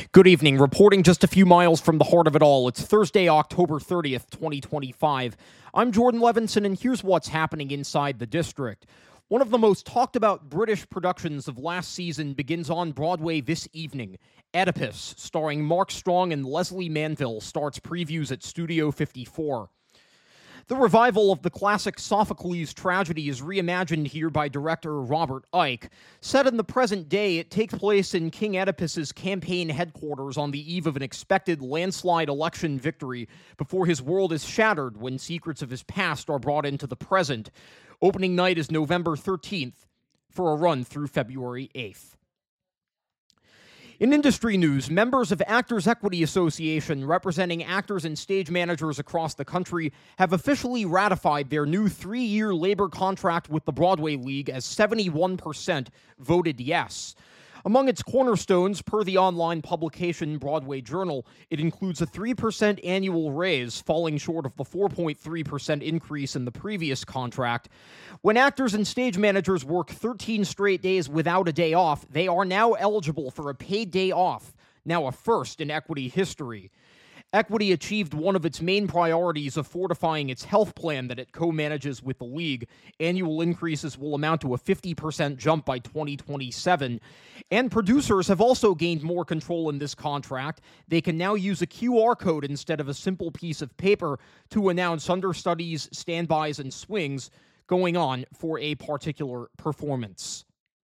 Good evening. Reporting just a few miles from the heart of it all, it's Thursday, October 30th, 2025. I'm Jordan Levinson, and here's what's happening inside the district. One of the most talked about British productions of last season begins on Broadway this evening. Oedipus, starring Mark Strong and Leslie Manville, starts previews at Studio 54. The revival of the classic Sophocles tragedy is reimagined here by director Robert Icke. Set in the present day, it takes place in King Oedipus's campaign headquarters on the eve of an expected landslide election victory before his world is shattered when secrets of his past are brought into the present. Opening night is November 13th for a run through February 8th. In industry news, members of Actors Equity Association representing actors and stage managers across the country have officially ratified their new 3-year labor contract with the Broadway League as 71% voted yes. Among its cornerstones, per the online publication Broadway Journal, it includes a 3% annual raise, falling short of the 4.3% increase in the previous contract. When actors and stage managers work 13 straight days without a day off, they are now eligible for a paid day off, now a first in equity history. Equity achieved one of its main priorities of fortifying its health plan that it co-manages with the league. Annual increases will amount to a 50% jump by 2027. And producers have also gained more control in this contract. They can now use a QR code instead of a simple piece of paper to announce understudies, standbys, and swings going on for a particular performance.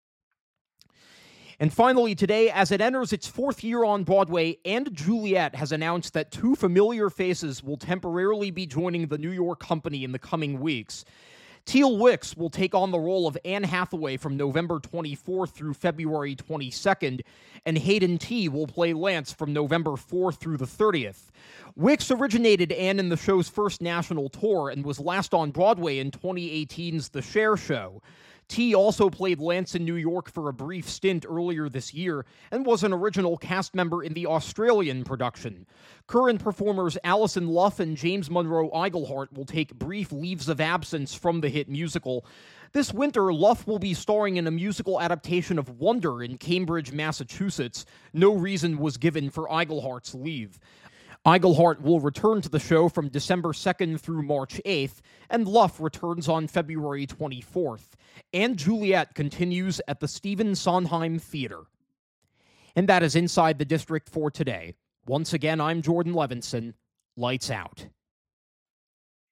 And finally today, as it enters its 4th year on Broadway, And Juliet has announced that 2 familiar faces will temporarily be joining the New York company in the coming weeks. Teal Wicks will take on the role of Anne Hathaway from November 24th through February 22nd, and Hayden T. will play Lance from November 4th through the 30th. Wicks originated Anne in the show's first national tour and was last on Broadway in 2018's The Cher Show. T also played Lance in New York for a brief stint earlier this year and was an original cast member in the Australian production. Current performers Alison Luff and James Monroe Iglehart will take brief leaves of absence from the hit musical. This winter, Luff will be starring in a musical adaptation of Wonder in Cambridge, Massachusetts. No reason was given for Iglehart's leave. Iglehart will return to the show from December 2nd through March 8th, and Luff returns on February 24th. And Juliet continues at the Stephen Sondheim Theater. And that is Inside the District for today. Once again, I'm Jordan Levinson. Lights out.